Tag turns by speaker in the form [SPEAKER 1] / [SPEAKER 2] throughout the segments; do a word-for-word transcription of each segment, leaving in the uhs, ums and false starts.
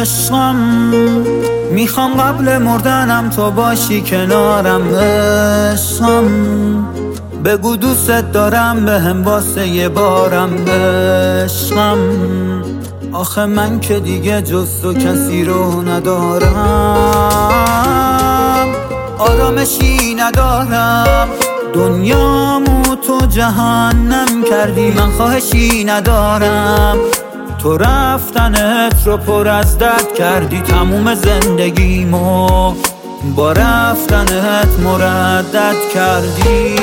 [SPEAKER 1] عشقم، میخوام قبل مردنم تو باشی کنارم عشقم. بگو دوست دارم بهم واسه یه بارم عشقم. آخه من که دیگه جز تو کسی رو ندارم، آرامشی ندارم، دنیامو تو جهنم کردی، من خواهشی ندارم. تو رفتنت رو پر از درد کردی، تموم زندگیمو با رفتنت مردد کردی.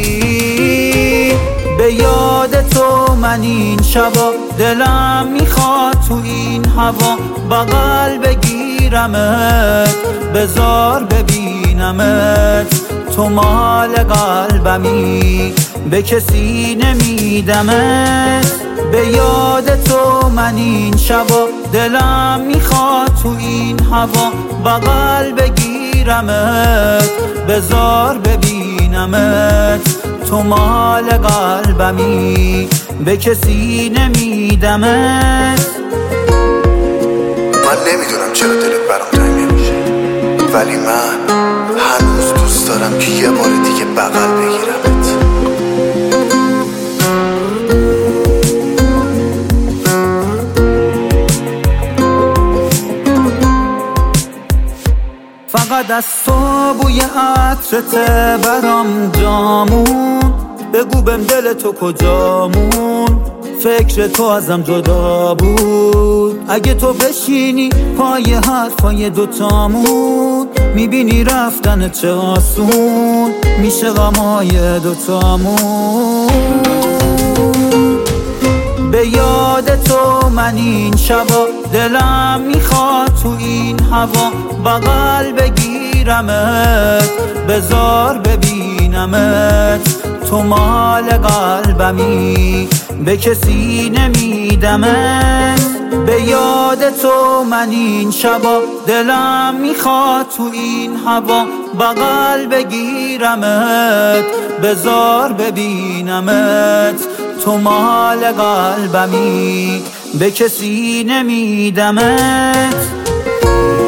[SPEAKER 1] به یاد تو من این شبا دلم میخواد تو این هوا بغل بگیرمت، بذار ببینمت. تو مال قلبمی به کسی نمیدمت. به یاد تو من این شبا دلم میخواد تو این هوا بغل بگیرمت، بذار ببینمت. تو مال قلبمی به کسی نمیدمت.
[SPEAKER 2] من نمیدونم چرا دلت برام تنگ نمیشه، ولی من هنوز دوست دارم که یه بار دیگه بغل بگیرمت.
[SPEAKER 1] فقط از تو بوی عطرت برام جامون، بگو بهم دل تو کجامون، فکر تو ازم جدا بود. اگه تو بشینی پای حرفای دوتامون، میبینی رفتن چه آسون میشه غمای دوتامون. به یاد تو من این شبا دلم میخواد تو این هوا بغل بگیرمت، بذار ببینمت. تو مال قلبمی به کسی نمیدمت. به یاد تو من این شبا دلم میخواد تو این هوا بغل بگیرمت، بذار ببینمت. تو مال قلبمی به کسی نمیدمت.